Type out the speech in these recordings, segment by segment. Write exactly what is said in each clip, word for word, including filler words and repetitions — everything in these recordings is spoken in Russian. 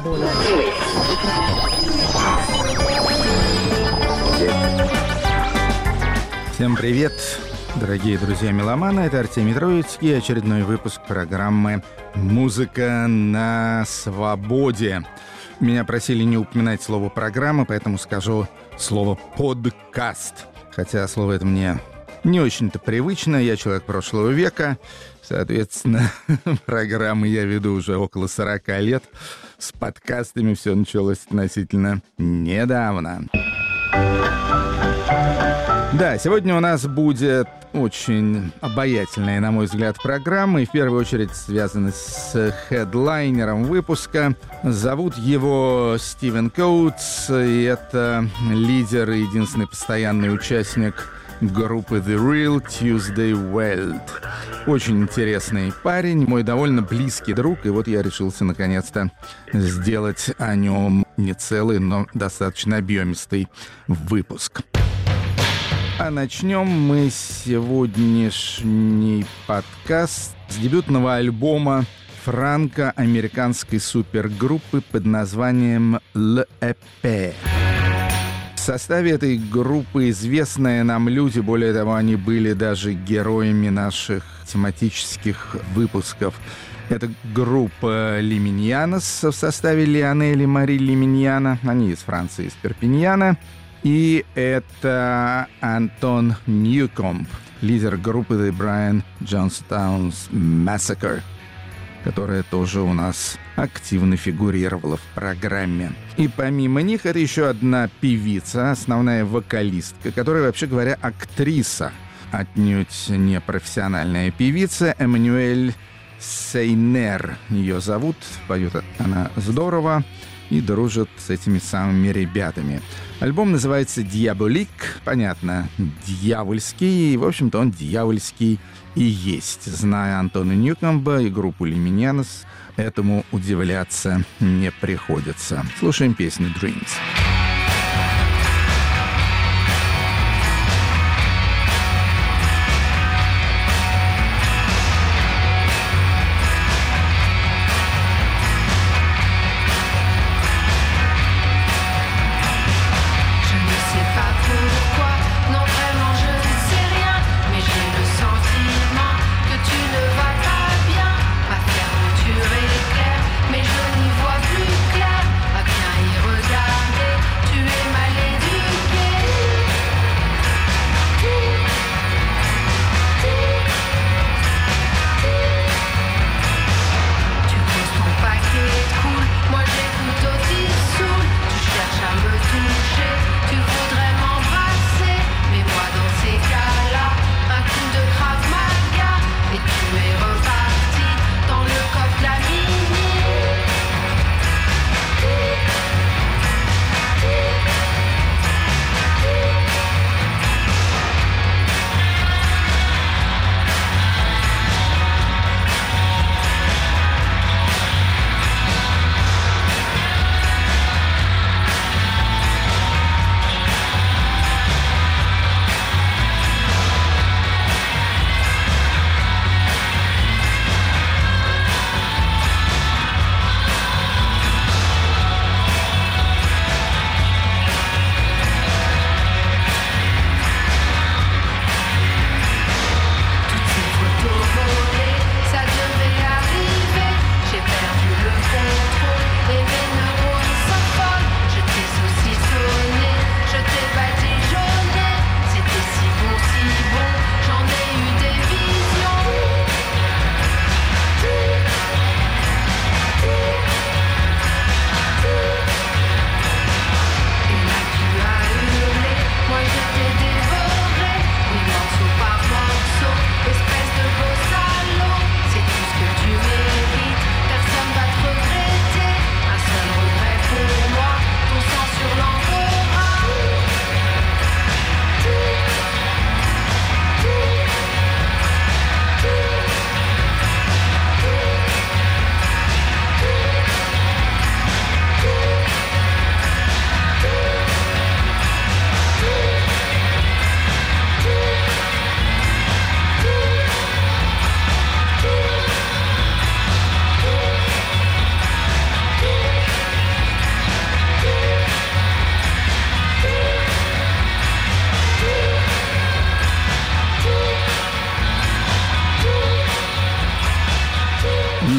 свободу. Всем привет, дорогие друзья-меломаны. Это Артемий Троицкий, очередной выпуск программы «Музыка на свободе». Меня просили не упоминать слово «программа», поэтому скажу слово «подкаст». Хотя слово это мне не очень-то привычно, я человек прошлого века. Соответственно, программы я веду уже около сорока лет. С подкастами все началось относительно недавно. Да, сегодня у нас будет очень обаятельная, на мой взгляд, программа, и в первую очередь связана с хедлайнером выпуска. Зовут его Стивен Коутс, и это лидер и единственный постоянный участник группы The Real Tuesday Weld. Очень интересный парень, мой довольно близкий друг, и вот я решился наконец-то сделать о нем не целый, но достаточно объемистый выпуск. А начнем мы сегодняшний подкаст с дебютного альбома франко-американской супергруппы под названием Л Э Пэ. В составе этой группы известные нам люди, более того, они были даже героями наших тематических выпусков. Это группа Лиминьянос в составе Лионель и Мари Лиминьяна, они из Франции, из Перпиньяна. И это Антон Ньюкомб, лидер группы The Brian Jonestown's Massacre, которая тоже у нас активно фигурировала в программе. И помимо них, это еще одна певица, основная вокалистка, которая, вообще говоря, актриса, отнюдь не профессиональная певица, Эммануэль Сейнер ее зовут, поет она здорово и дружит с этими самыми ребятами. Альбом называется «Диаболик», понятно, дьявольский, и, в общем-то, он дьявольский и есть. Зная Антона Ньюкомба и группу Лиминьянос, этому удивляться не приходится. Слушаем песню «Dreams». Mais je n'y vois plus clair, à bien y regarder.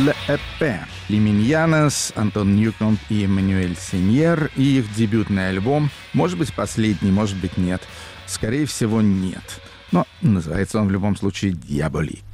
L E P. Лиминьянос, Антон Ньюкомб и Эммануэль Сеньер и их дебютный альбом. Может быть, последний, может быть, нет. Скорее всего, нет. Но называется он в любом случае «Дьяволик».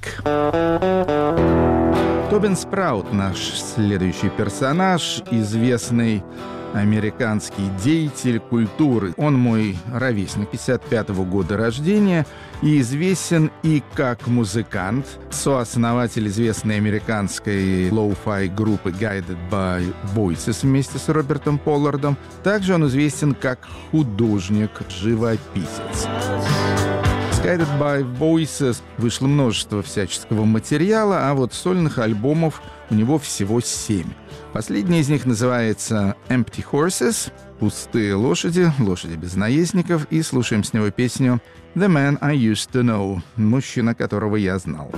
Тобин Спраут, наш следующий персонаж, известный американский деятель культуры. Он мой ровесник, пятьдесят пятого года рождения, и известен и как музыкант, сооснователь известной американской лоу-фай группы Guided by Voices вместе с Робертом Поллардом. Также он известен как художник, живописец. С Guided by Voices вышло множество всяческого материала, а вот сольных альбомов у него всего семь. Последний из них называется «Empty Horses» — «Пустые лошади», «Лошади без наездников», и слушаем с него песню «The Man I Used to Know» — «Мужчина, которого я знал».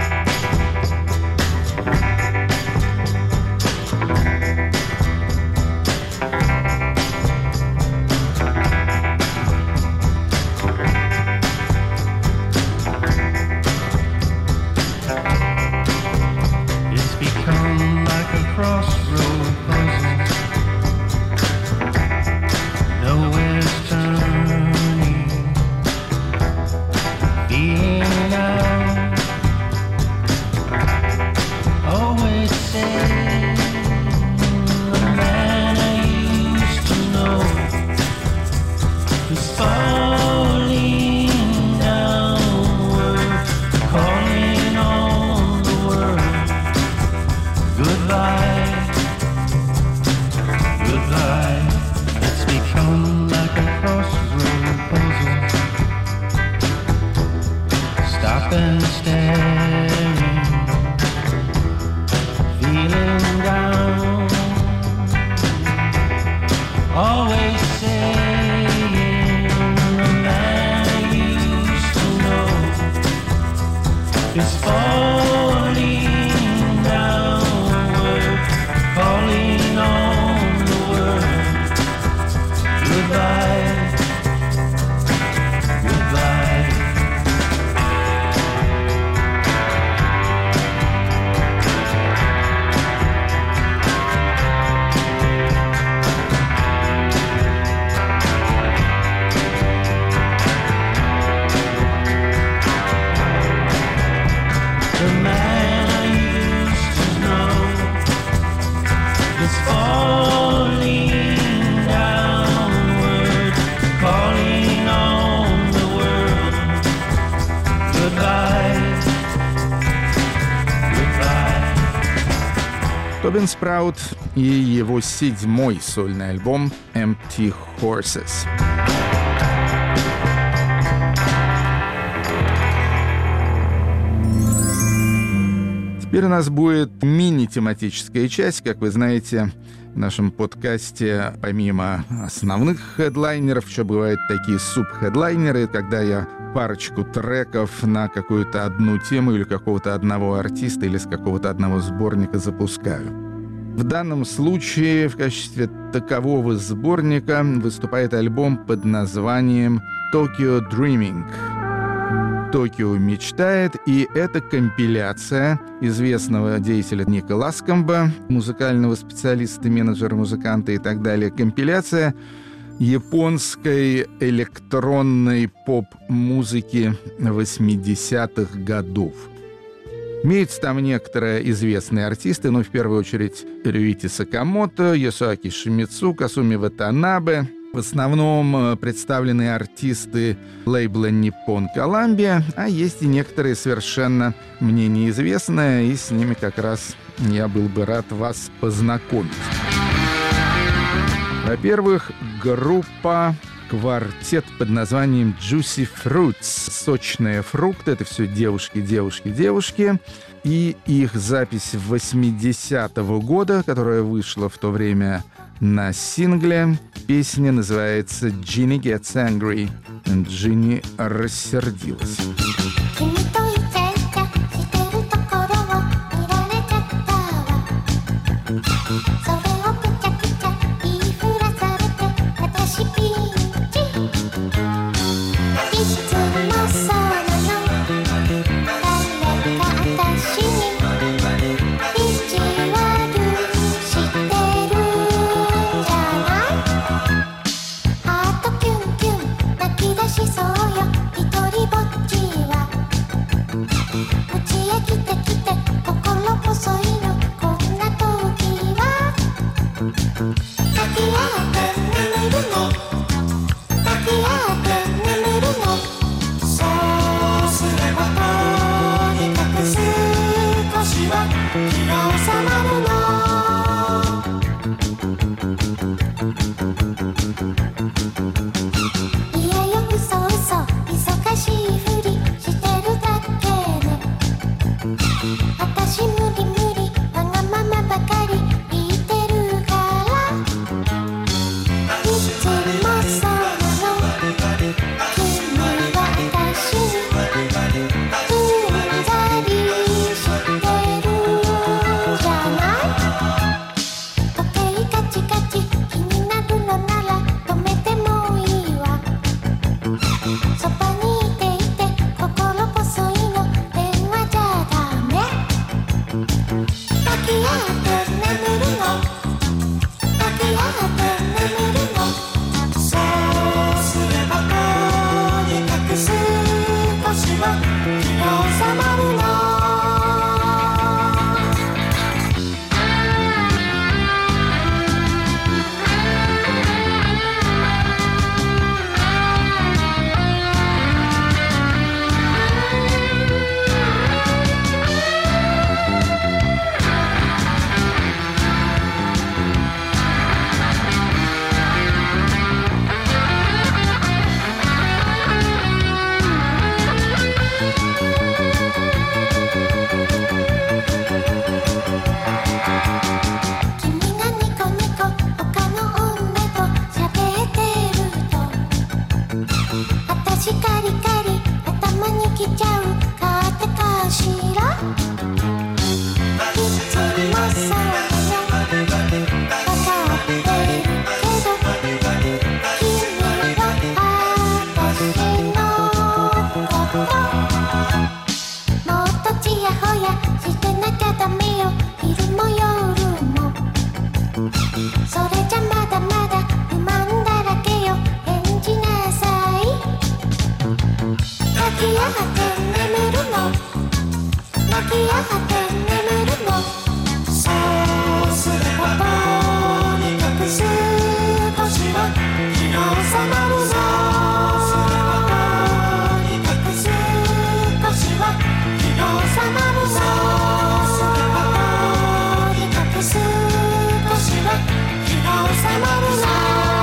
Тобин Спраут и его седьмой сольный альбом «Empty Horses». Теперь у нас будет мини-тематическая часть. Как вы знаете, в нашем подкасте помимо основных хедлайнеров еще бывают такие субхедлайнеры, когда я парочку треков на какую-то одну тему или какого-то одного артиста или с какого-то одного сборника запускаю. В данном случае в качестве такового сборника выступает альбом под названием «Tokyo Dreaming». «Токио мечтает», и это компиляция известного деятеля Ника Ласкомба, музыкального специалиста, менеджера, музыканта и так далее. Компиляция японской электронной поп-музыки восьмидесятых годов. Имеются там некоторые известные артисты, но в первую очередь Рюити Сакамото, Ясуаки Шимицу, Касуми Ватанабе. В основном представлены артисты лейбла Nippon Columbia, а есть и некоторые совершенно мне неизвестные, и с ними как раз я был бы рад вас познакомить. Во-первых, группа квартет под названием Juicy Fruits. Сочные фрукты. Это все девушки, девушки, девушки. И их запись восьмидесятого года, которая вышла в то время на сингле. Песня называется «Ginny Gets Angry». Джинни рассердилась. It's 気が収まるのいやよ嘘嘘忙しいふりしてるだけね私無理無理わがままばかり言ってるからいつもそうなの君は私にうんざりしてるじゃない時計カチカチ気になるのなら止めてもいいわそばにいていて心細いの電話じゃダメ抱き合って眠るの抱き合って眠るのそうすればとにかく少しは気が収まるの君がニコニコ他の女と喋ってると私カリカリ頭にきちゃうかってかしらいつもそうよわかってるけど君は私のこともっとちやほやしてなきゃダメよ昼も夜もそれじゃまだまだ不満だらけよ返事なさい泣きやがって眠るの泣きやがって眠るのそうすればとにかく少しは気が収まるのそうすればとにかく少しは気が収まるのそうすればとにかく少しは気が収まるの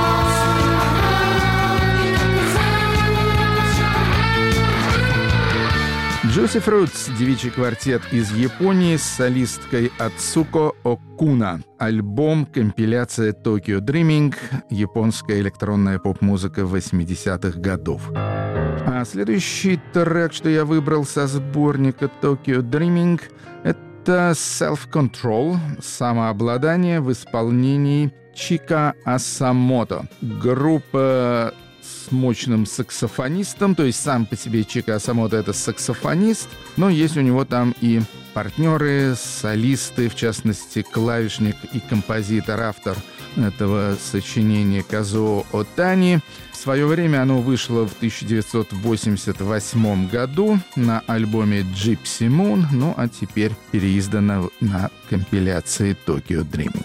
Juicy Fruits, девичий квартет из Японии с солисткой Ацуко Окуна. Альбом, компиляция Tokyo Dreaming, японская электронная поп-музыка восьмидесятых годов. А следующий трек, что я выбрал со сборника Tokyo Dreaming, это Self-Control, самообладание в исполнении Чика Асамото. Группа с мощным саксофонистом, то есть сам по себе Чика Асамото — это саксофонист, но есть у него там и партнеры, солисты, в частности, клавишник и композитор, автор этого сочинения Казуо Отани. В свое время оно вышло в тысяча девятьсот восемьдесят восьмом году на альбоме Gypsy Moon, ну а теперь переиздано на компиляции Tokyo Dreaming.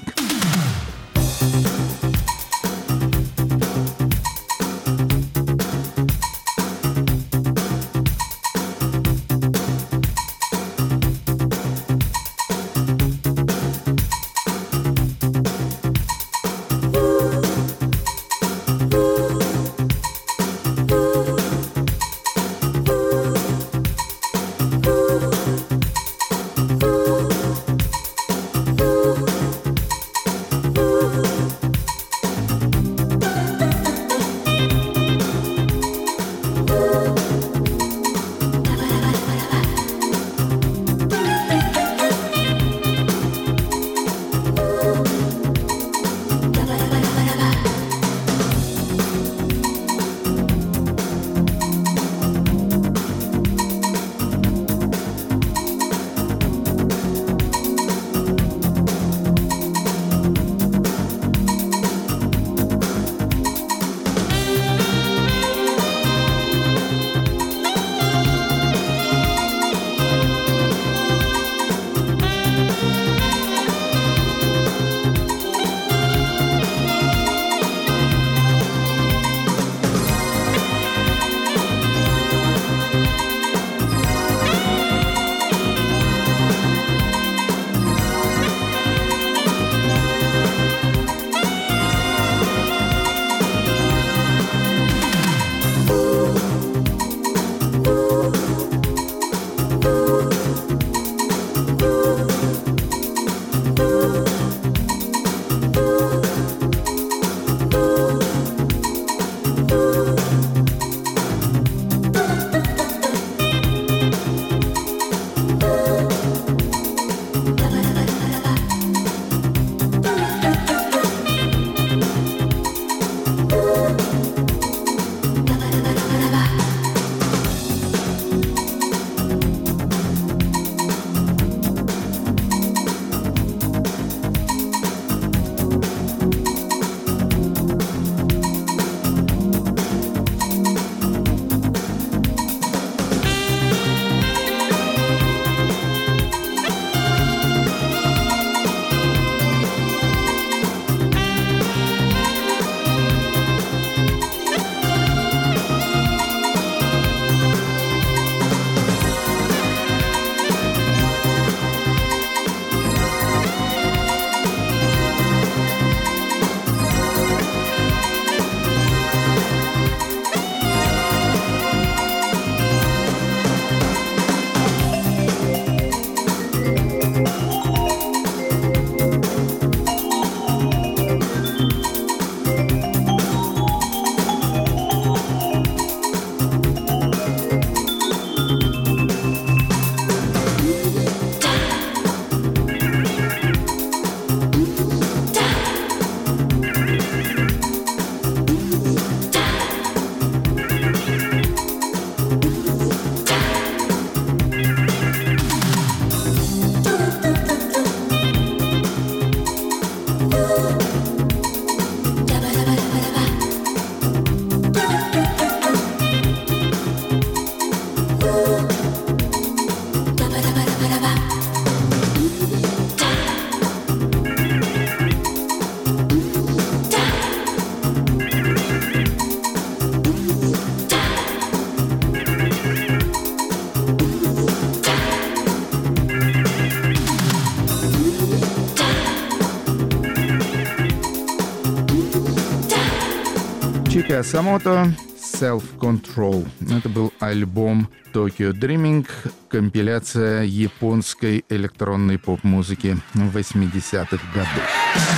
Рика Самото, Self Control. Это был альбом Tokyo Dreaming, компиляция японской электронной поп-музыки восьмидесятых годов.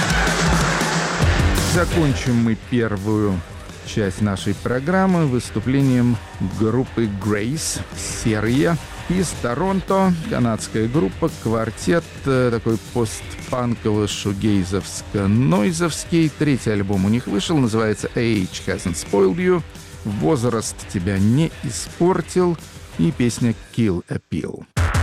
Закончим мы первую часть нашей программы выступлением группы Grace, «Серые». Из Торонто, канадская группа, квартет, такой постпанково-шугейзовско-нойзовский. Третий альбом у них вышел, называется «Age Hasn't Spoiled You». «Возраст тебя не испортил» и песня «Kill a Pill».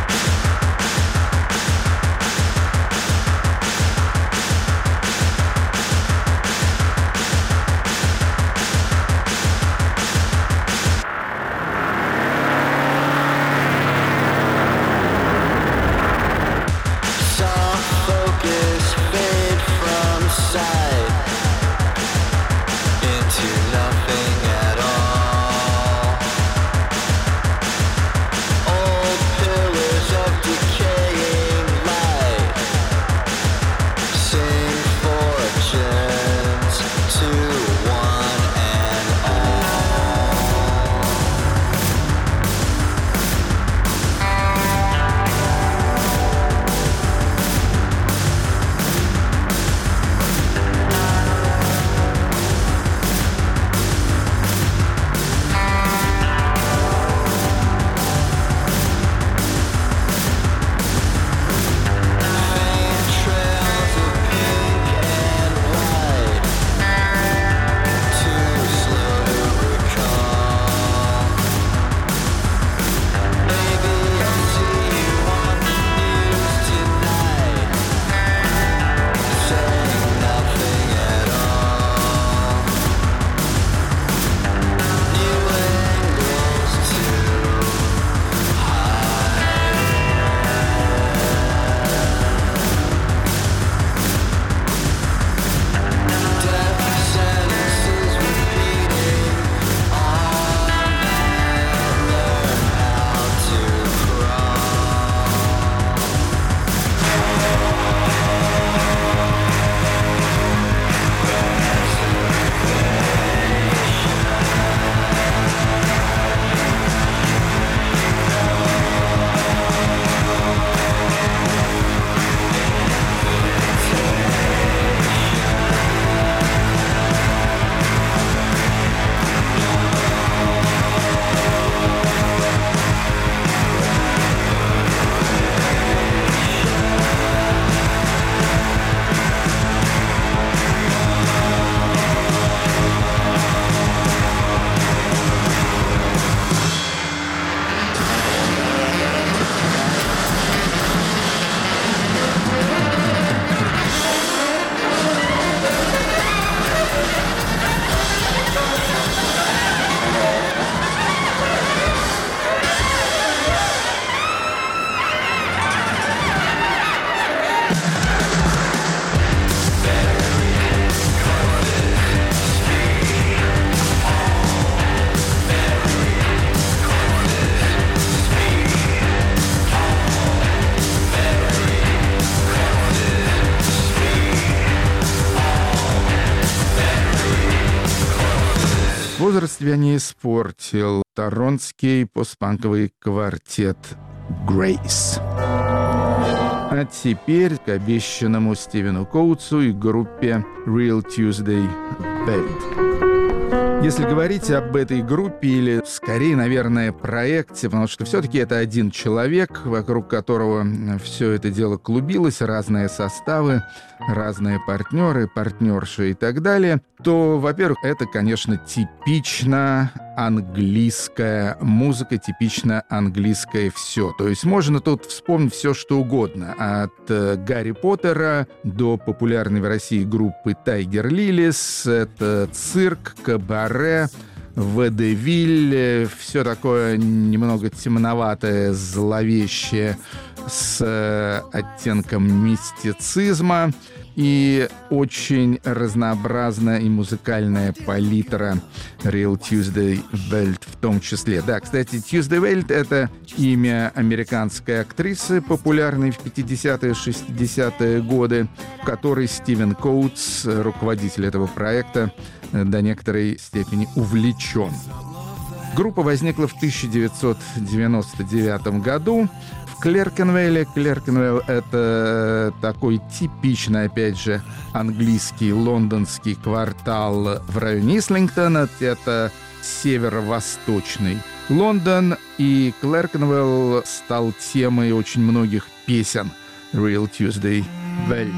Возраст тебя не испортил. Торонтский постпанковый квартет Grace. А теперь к обещанному Стивену Коутсу и группе Real Tuesday Band. Если говорить об этой группе, или скорее, наверное, проекте, потому что все-таки это один человек, вокруг которого все это дело клубилось, разные составы, разные партнеры, партнерши и так далее, то, во-первых, это, конечно, типично английская музыка, типично английское все. То есть можно тут вспомнить все, что угодно. От э, Гарри Поттера до популярной в России группы Тайгер Лилис. Это цирк, кабаре, водевиль, все такое немного темноватое, зловещее, с э, оттенком мистицизма. и очень разнообразная и музыкальная палитра Real Tuesday Welt в том числе. Да, кстати, Tuesday Welt — это имя американской актрисы, популярной в пятидесятые и шестидесятые годы, в которой Стивен Коутс, руководитель этого проекта, до некоторой степени увлечен. Группа возникла в тысяча девятьсот девяносто девятом году в Клеркенвейле. Клеркенвейл — это такой типичный, опять же, английский лондонский квартал в районе Ислингтона. Это северо-восточный Лондон, и Клеркенвейл стал темой очень многих песен Real Tuesday Welt.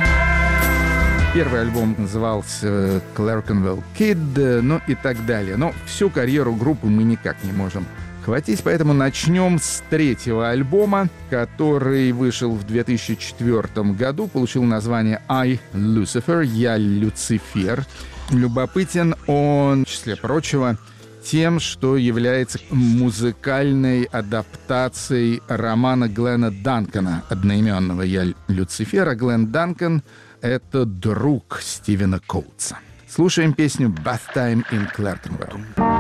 Первый альбом назывался Clerkenwell Kid, ну и так далее. Но всю карьеру группы мы никак не можем хватить, поэтому начнем с третьего альбома, который вышел в две тысячи четвёртом году, получил название I, Lucifer, «Я Люцифер». Любопытен он, в числе прочего, тем, что является музыкальной адаптацией романа Глена Данкана, одноименного «Я Люцифер». Глен Данкан — это друг Стивена Коутса. Слушаем песню «Bath Time in Clerkenwell».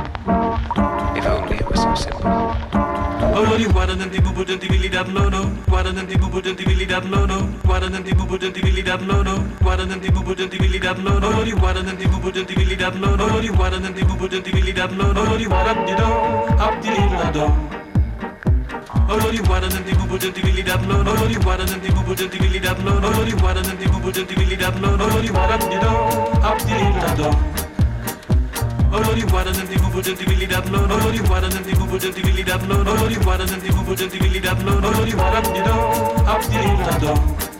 If only it was so simple. Olori wadananti bubudanti billy dab no no. Wadananti bubudanti billy dab no no. Wadananti bubudanti billy dab no no. Wadananti bubudanti billy dab no no. Olori wadananti bubudanti billy dab no no. Olori wadananti bubudanti billy dab no no. Olori wadam di do, up di la do. Olori wadananti bubudanti billy dab no no. Olori wadananti bubudanti billy dab no no. Olori wadananti bubudanti billy dab no no. Olori wadam di do, up di la do. Olori wadananti bubudanti billy dab no no. Olori wadananti bubudanti billy dab no no. Olori wadananti bubudanti billy dab no no. Olori wadam di do, up di la do.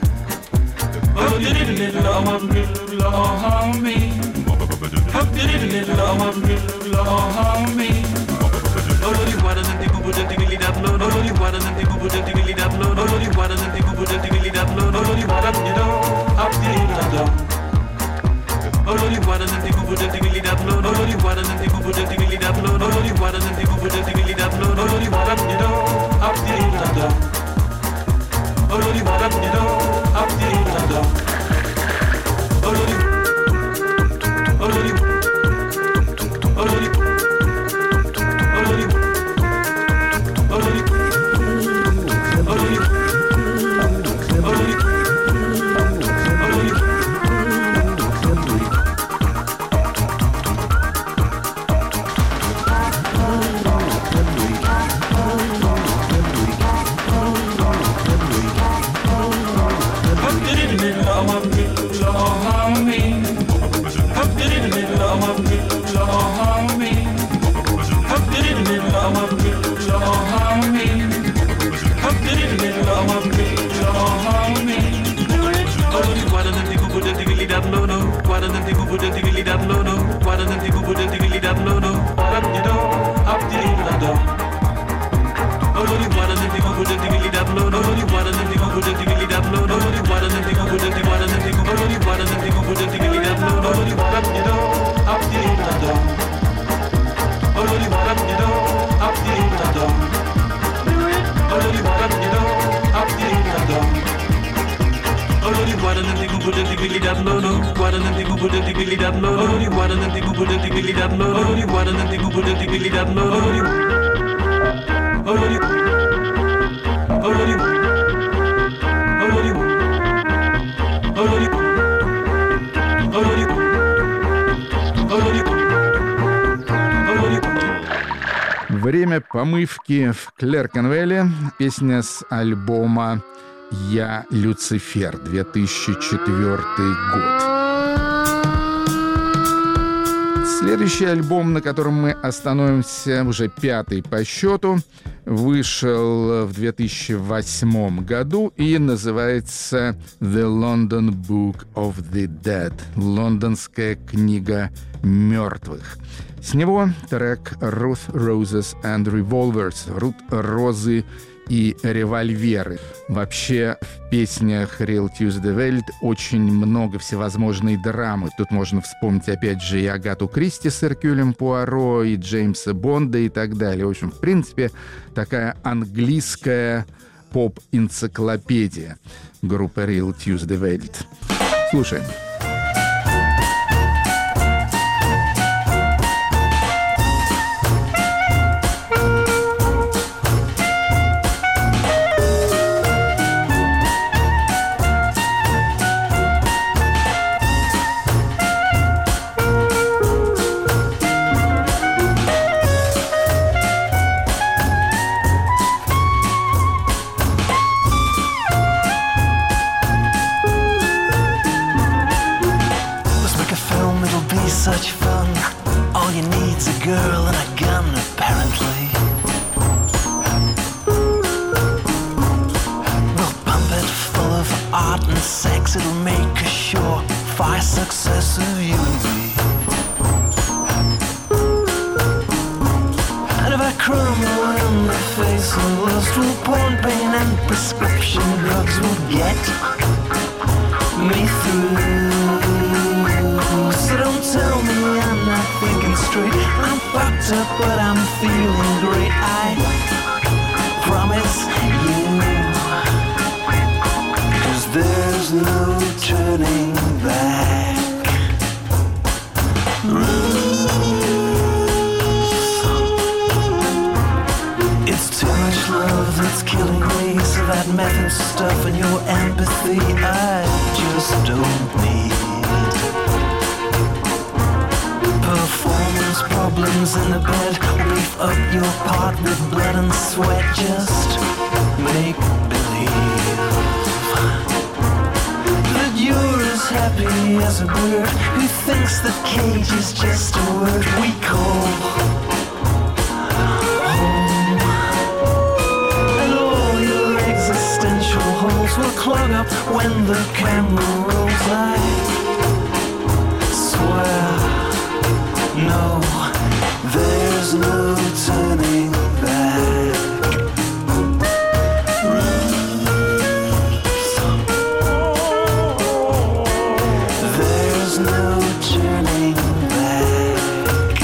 Olori little amam little ahami. Up di little amam little ahami. Olori wadananti bubudanti billy dab no no. Olori wadananti bubudanti billy dab no no. Olori wadananti bubudanti billy dab no no. Olori wadam di do, up di la do. Olori wadananti bubudanti billy dab no no. Olori wadananti bubudanti billy dab no no. Olori wadananti bubudanti billy dab no no. Olori wadam di do, up di la do. Olori wadam di do, up di la do. Olori Olori Olori Olori Olori Olori Olori Время помывки в Клеркенвелле. Песня с альбома «Я Люцифер», две тысячи четвёртый год. Следующий альбом, на котором мы остановимся, уже пятый по счету, вышел в две тысячи восьмом году и называется «The London Book of the Dead» — «Лондонская книга мертвых». С него трек «Ruth, Roses and Revolvers» — «Рут, розы и револьверы». Вообще в песнях Real Tuesday Welt очень много всевозможной драмы. Тут можно вспомнить опять же и Агату Кристи с Эркюлем Пуаро, и Джеймса Бонда и так далее. В общем, в принципе, такая английская поп-энциклопедия группы Real Tuesday Welt. Слушаем. Such fun. All you need's a girl and a gun, apparently. We'll pump it full of art and sex. It'll make a surefire success of you and me. And if I crumble in the face of lust, will porn, pain and prescription drugs will get me through. So don't tell me I'm not thinking straight. I'm fucked up, but I'm feeling great. I promise you, 'cause there's no turning back. It's too much love that's killing me. So that method stuff and your empathy I just don't need. Performance problems in the bed. Beef up your part with blood and sweat. Just make believe that you're as happy as a bird who thinks that cage is just a word we call home. And all your existential holes will clog up when the camera rolls. I swear, no, there's no turning back. There's no turning back.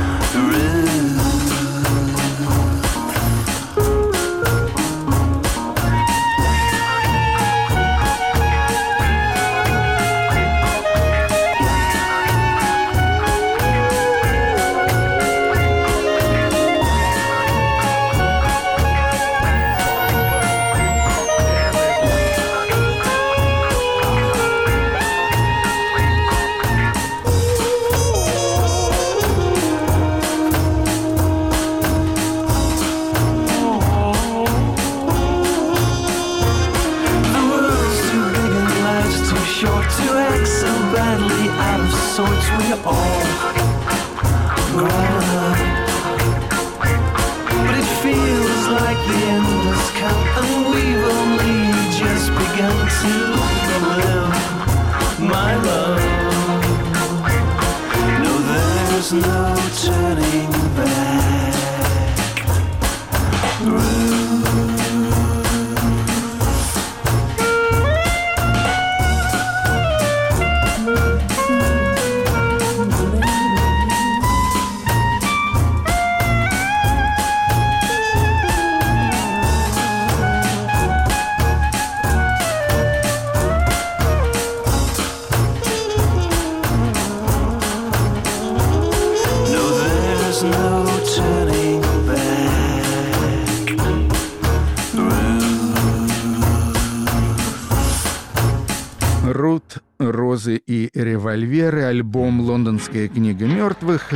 Рут, розы и револьверы, альбом «Лондонская книга мертвых».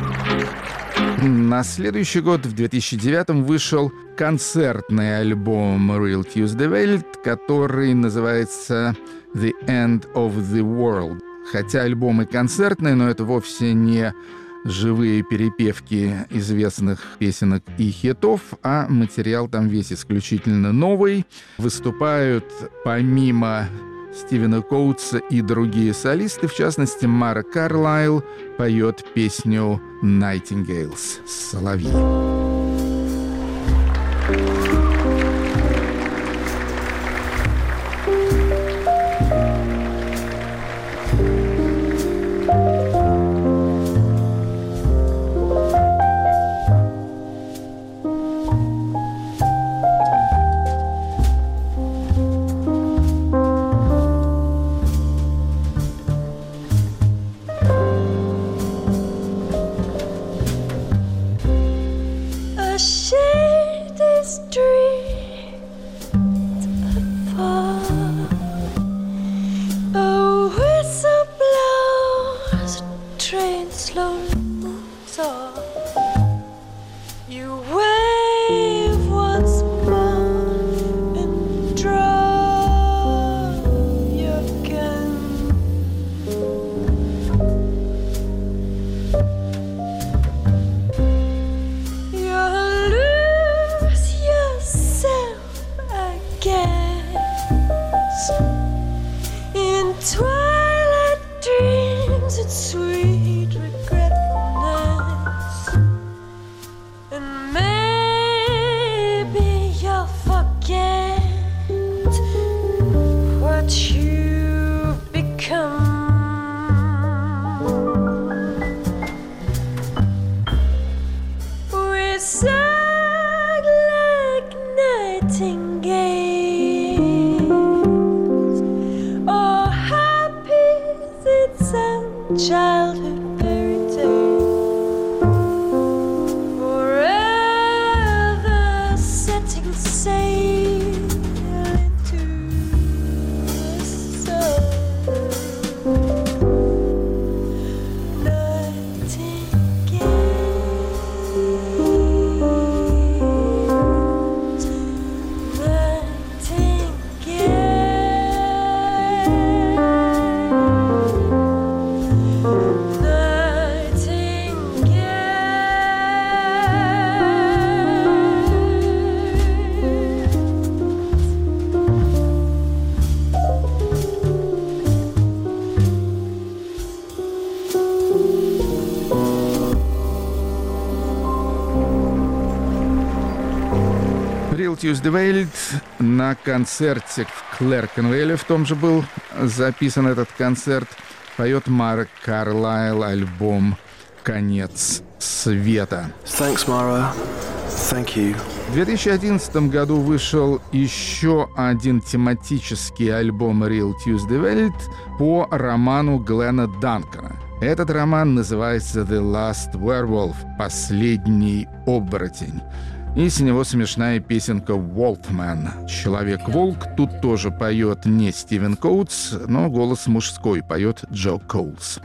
На следующий год, в две тысячи девятом, вышел концертный альбом «Real Tuesday Welt», который называется «The End of the World». Хотя альбом и концертный, но это вовсе не живые перепевки известных песенок и хитов, а материал там весь исключительно новый. Выступают помимо Стивена Коутса и другие солисты, в частности, Мара Карлайл поет песню «Nightingales» — «Соловьи». childhood fairy tale, forever setting sail into the sun. Real Tuesday Welt на концерте в Клеркенвейле, в том же был записан этот концерт, поет Марк Карлайл, альбом «Конец света». Thanks, Mara. Thank you. В две тысячи одиннадцатом году вышел еще один тематический альбом Real Tuesday Welt по роману Глена Данкана. Этот роман называется «The Last Werewolf» — «Последний оборотень». И с него смешная песенка «Wolfman» — «Человек-волк». Тут тоже поет не Стивен Коутс, но голос мужской поет Джо Коулс.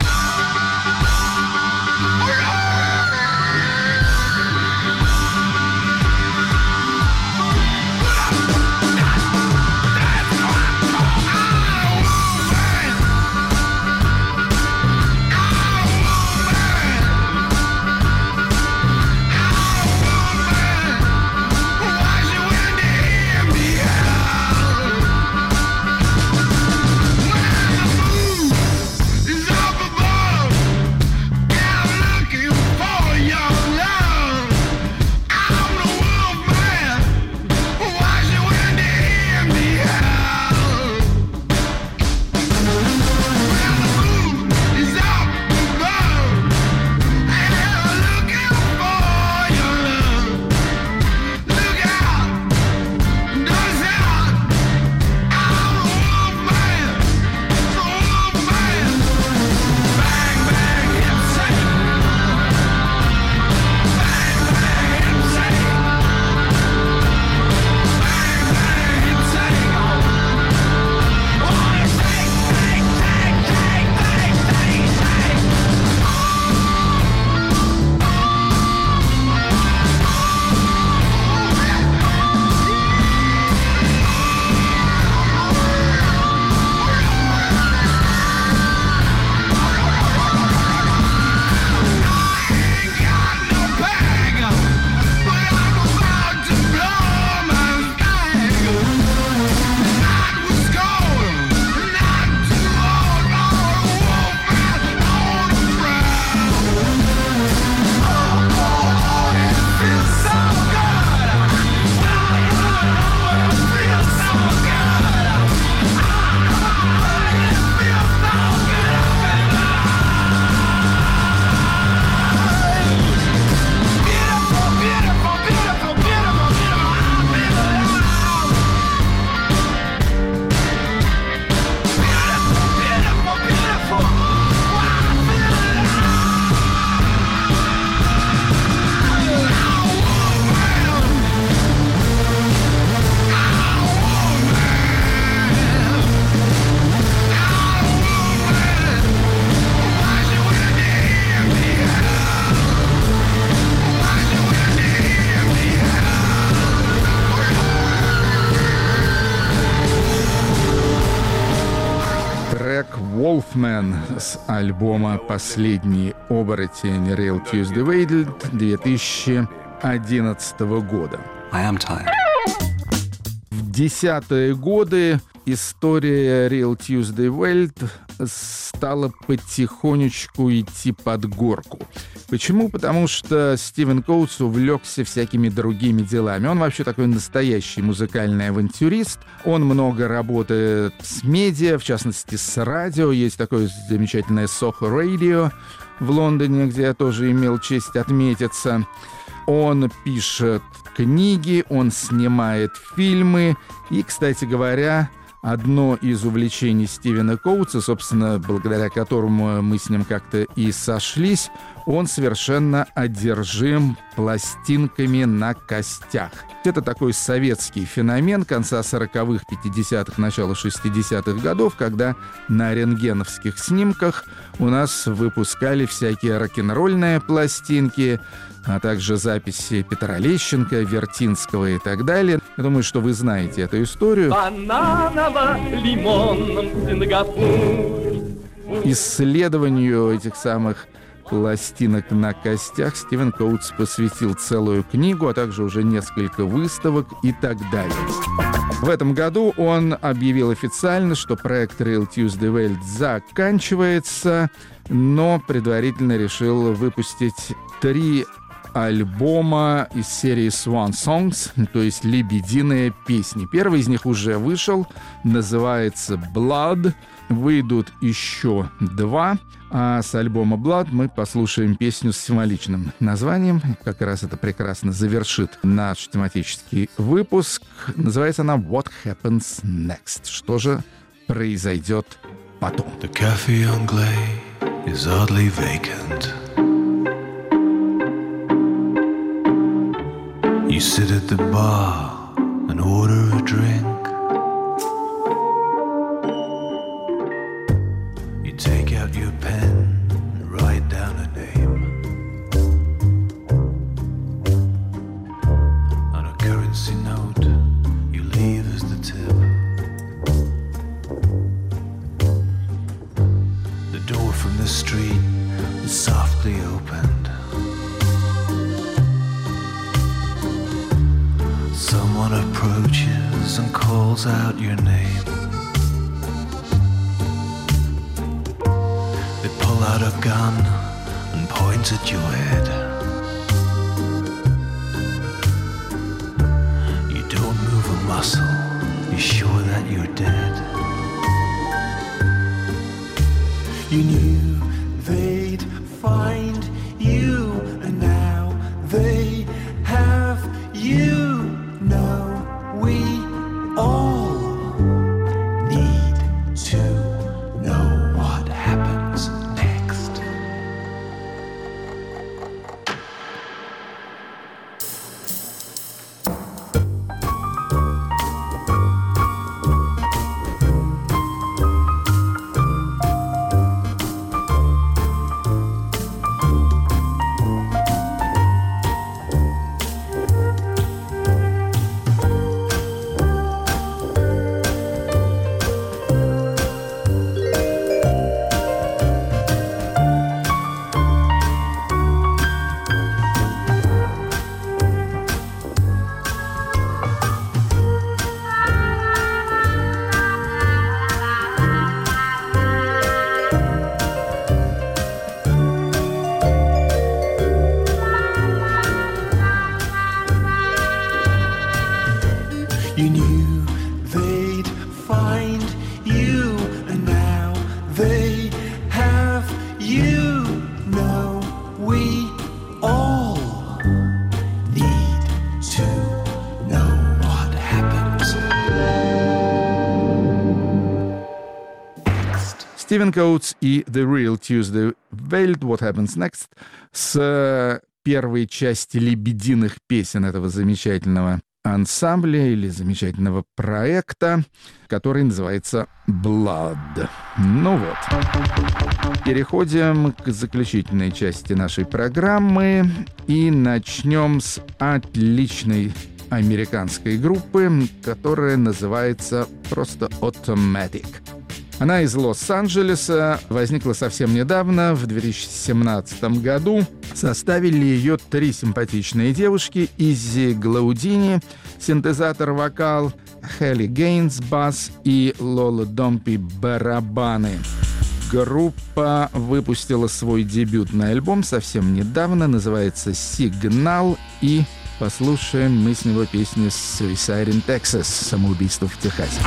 Wolfman с альбома «Последний оборотень» Real Tuesday Welt две тысячи одиннадцатого года. I am tired. В десятые годы история Real Tuesday Welt стала потихонечку идти под горку. Почему? Потому что Стивен Коутс увлекся всякими другими делами. Он вообще такой настоящий музыкальный авантюрист. Он много работает с медиа, в частности, с радио. Есть такое замечательное Soho Radio в Лондоне, где я тоже имел честь отметиться. Он пишет книги, он снимает фильмы. И, кстати говоря, одно из увлечений Стивена Коутса, собственно, благодаря которому мы с ним как-то и сошлись. Он совершенно одержим пластинками на костях. Это такой советский феномен конца сороковых, пятидесятых, начала шестидесятых годов, когда на рентгеновских снимках у нас выпускали всякие рок-н-ролльные пластинки, а также записи Петра Лещенко, Вертинского и так далее. Я думаю, что вы знаете эту историю. Бананово-лимонном Сингапур. Исследованию этих самых пластинок на костях Стивен Коутс посвятил целую книгу, а также уже несколько выставок и так далее. В этом году он объявил официально, что проект Real Tuesday Welt заканчивается, но предварительно решил выпустить три альбома из серии Swan Songs, то есть «Лебединые песни». Первый из них уже вышел, называется «Blood». Выйдут еще два, а с альбома «Blood» мы послушаем песню с символичным названием. Как раз это прекрасно завершит наш тематический выпуск. Называется она «What Happens Next?» Что же произойдет потом? The cafe anglais is oddly vacant. You sit at the bar and order a drink. You take out your pen and write down a name. On a currency note you leave as the tip. The door from the street is softly opened. Someone approaches and calls out your name. They pull out a gun and point at your head. You don't move a muscle, you're sure that you're dead. You knew they'd find you, and now they have you. No, we all need to know what happens next. You knew they'd find you, and now they have you. No, we all need to know what happens next. Стивен Коутс и The Real Tuesday Welt «What Happens Next» с первой части «Лебединых песен» этого замечательного ансамбля или замечательного проекта, который называется «Blood». Ну вот. Переходим к заключительной части нашей программы и начнем с отличной американской группы, которая называется просто «Automatic». Она из Лос-Анджелеса, возникла совсем недавно, в две тысячи семнадцатом году. Составили ее три симпатичные девушки: Иззи Глаудини, синтезатор-вокал, Хелли Гейнс, бас и Лола Домпи, барабаны. Группа выпустила свой дебютный альбом совсем недавно, называется «Сигнал», и послушаем мы с него песню «Suicide in Texas», «Самоубийство в Техасе».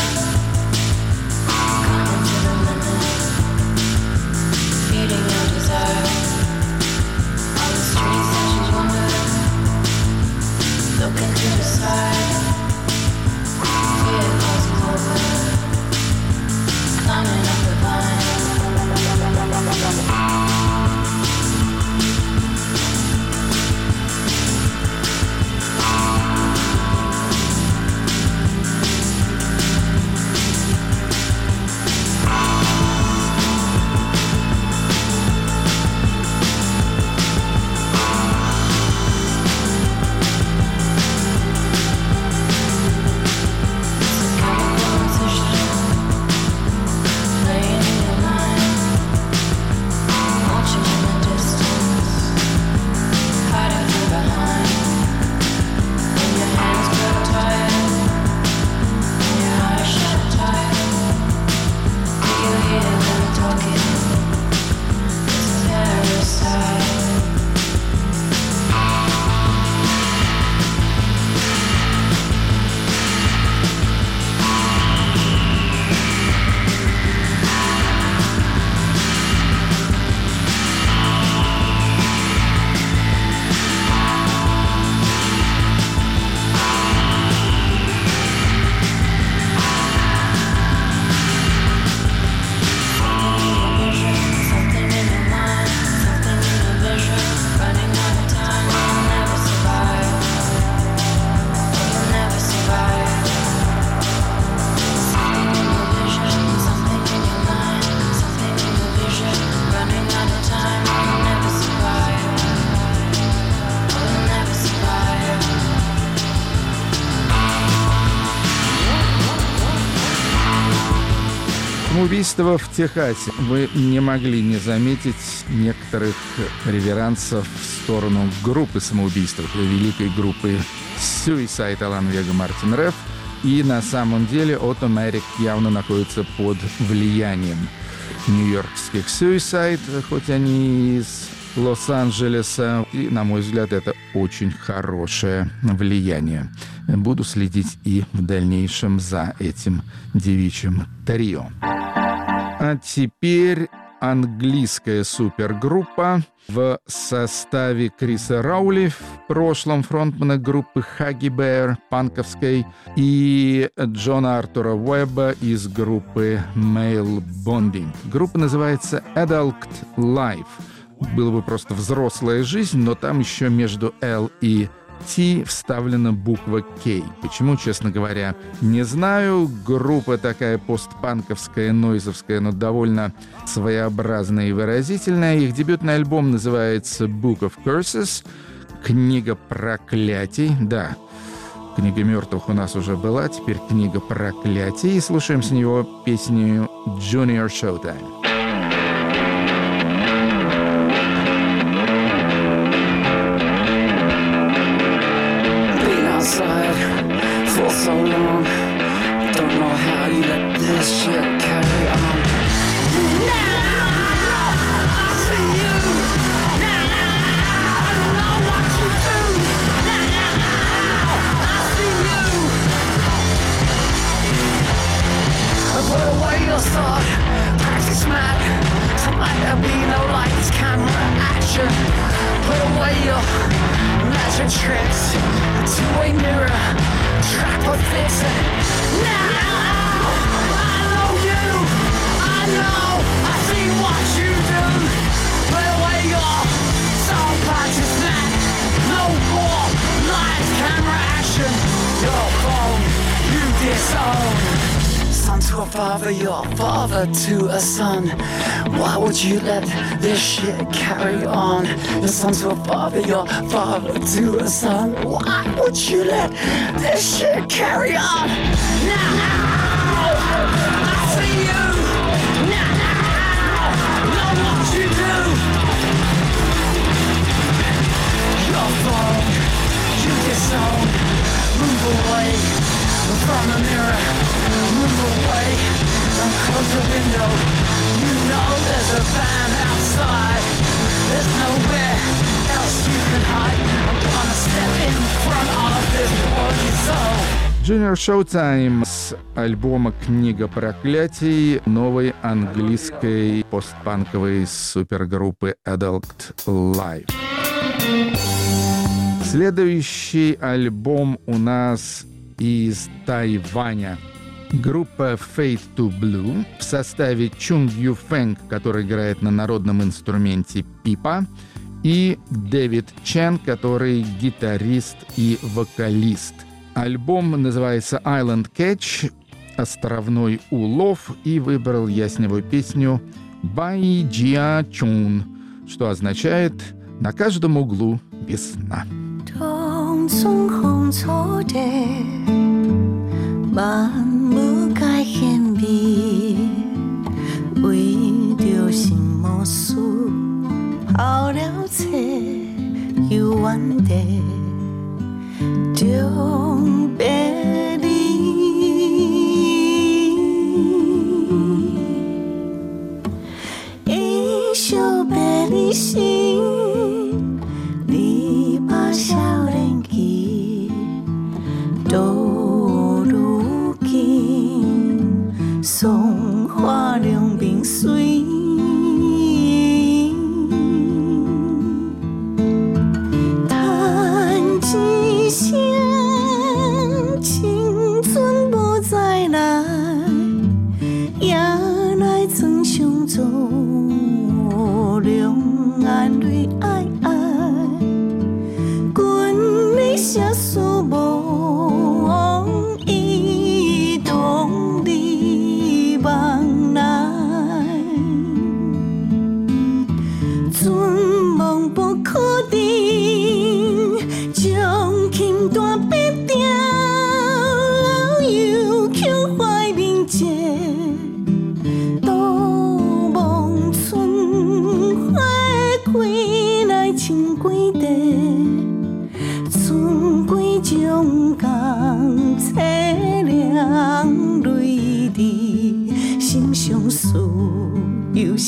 Feeding your desire. Самоубийство в Техасе. Вы не могли не заметить некоторых реверансов в сторону группы самоубийств, великой группы Suicide Алан Вега, Мартин Реф. И на самом деле Automatic явно находится под влиянием нью-йоркских Suicide, хоть они из Лос-Анджелеса. И, на мой взгляд, это очень хорошее влияние. Буду следить и в дальнейшем за этим девичьим трио. А теперь английская супергруппа в составе Криса Раули, в прошлом фронтмена группы Huggy Bear, панковской, и Джона Артура Уэбба из группы Male Bonding. Группа называется Adult Life. Было бы просто «взрослая жизнь», но там еще между L и T вставлена буква K. Почему, честно говоря, не знаю. Группа такая постпанковская, нойзовская, но довольно своеобразная и выразительная. Их дебютный альбом называется Book of Curses, книга проклятий. Да, книга мертвых у нас уже была, теперь книга проклятий. И слушаем с него песню Junior Showtime. So long, don't know how you let this shit carry on. Now I see you. Now I don't know what you do. Now I see you. Put away your sword, practice mad. Tonight there'll be no lights, camera, action. Put away your magic tricks. A two-way mirror. Track or fix it. Now I know you. I know. I see what you do. Put away your soul practice man. No more lights, camera, action. Your phone, you disown. Son to a father, your father to a son. Why would you let this shit carry on? Your son to a father, your father to a son. Why would you let this shit carry on? Now I see you. Now know what you do. Your phone, you disown. Move away from the mirror. Move away and close the window. You know there's a van outside. There's nowhere else you can hide. I'm gonna step in front of this bloody soul. Junior Showtime с альбома «Книга проклятий» новой английской постпанковой супергруппы Adult Life. Следующий альбом у нас из Тайваня. Группа Fade to Blue в составе Чунг Ю Фэнг, который играет на народном инструменте пипа, и Дэвид Чен, который гитарист и вокалист. Альбом называется Island Catch, островной улов, и выбрал я с него песню Бай Джиа Чун, что означает «на каждом углу весна». 万物皆显美，为着心无事，泡了茶游远地，终别离。一宿别离心，你把少年记都。 松花两鬓水，叹一声青春不再来，夜来曾相助，两眼泪哀哀，君你写书无意动你。 望来，存亡不可定，将琴弹必定，又曲怀铭记，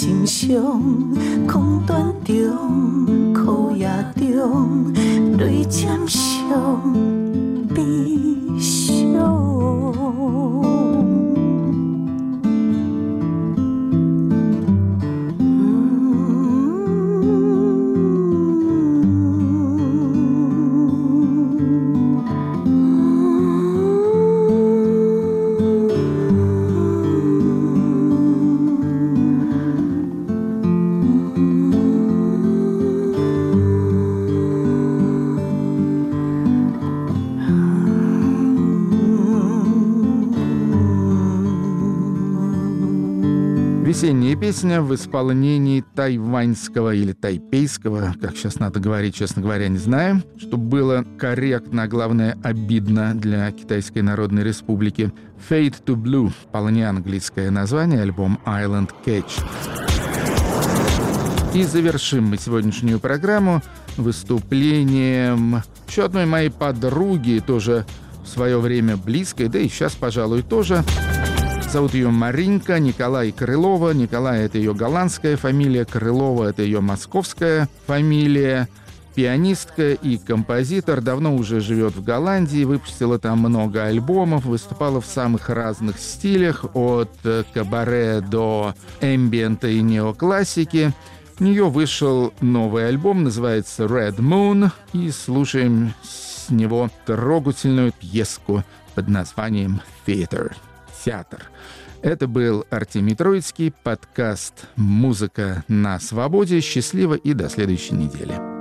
心伤，空断中，苦也中，泪渐上悲伤。 Весенняя песня в исполнении тайваньского или тайпейского, как сейчас надо говорить, честно говоря, не знаю, чтобы было корректно, а главное обидно для Китайской Народной Республики. Fade to Blue, вполне английское название, альбом Island Catch. И завершим мы сегодняшнюю программу выступлением еще одной моей подруги, тоже в свое время близкой, да и сейчас, пожалуй, тоже. Зовут ее Маринка Николай Крылова. Николай — это ее голландская фамилия, Крылова — это ее московская фамилия. Пианистка и композитор, давно уже живет в Голландии, выпустила там много альбомов, выступала в самых разных стилях, от кабаре до эмбиента и неоклассики. У нее вышел новый альбом, называется Red Moon, и слушаем с него трогательную пьеску под названием Theater. Театр. Это был Артемий Троицкий, подкаст «Музыка на свободе». Счастливо и до следующей недели.